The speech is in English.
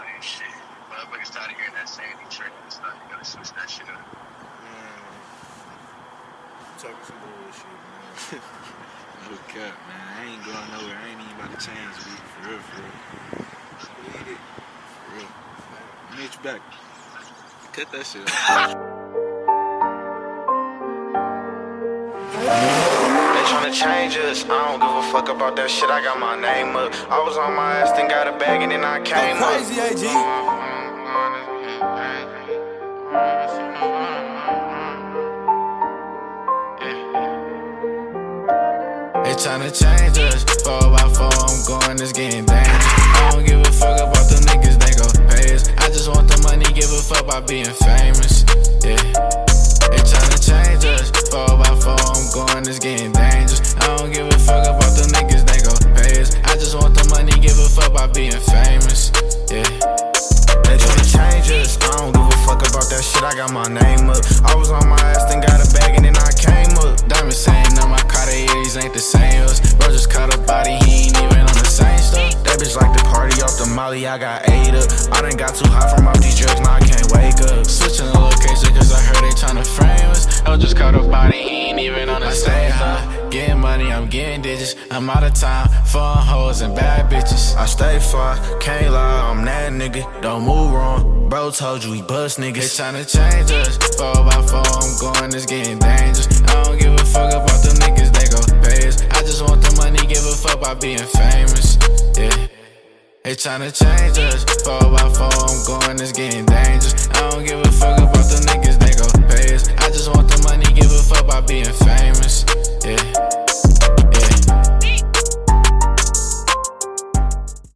same shit. Motherfuckers started hearing that same Detroit and stuff. You gotta switch that shit up. Talking some bullshit, man. No cap, man. I ain't going nowhere. I ain't even about to change, B. For real, for real. Bleed it. For real. Mitch back. Cut that shit off. They tryna change us. I don't give a fuck about that shit. I got my name up. I was on my ass, then got a bag, and then I came up. Crazy AG. They tryna change us. 4x4, I'm going, it's getting dangerous. I don't give a fuck about them niggas, they gon' pay us. I just want the money, give a fuck about being famous. Yeah. They tryna change us. 4x4, I'm going, it's getting dangerous. I don't give a fuck about them niggas, they gon' pay us. I just want the money, give a fuck about being famous. Yeah. They tryna change us. I don't give a fuck about that shit, I got my name up. I was on my ass, then got a bag, and then I came up. Diamond saying on my Cartiers ain't the same as bro, just caught a body, he ain't even on the same stuff. That bitch like to party off the molly, I got ate up. I done got too hot from off these drugs, now I can't wake up. Switching the location cause I heard they tryna frame us. I just caught a body, he ain't even on the same stuff. Getting money, I'm getting digits. I'm out of time, fun hoes and bad bitches. I stay fly, can't lie, I'm that nigga. Don't move wrong, bro told you he bust niggas. They tryna change us, 4x4, I'm going, it's getting dangerous. I don't give a fuck about them niggas, they gon' pay us. I just want the money, give a fuck about being famous. Yeah. They tryna change us, 4x4, I'm going, it's getting dangerous. I don't give a fuck about them niggas, they gon' pay us. I just want the money, give a fuck about being famous. Yeah.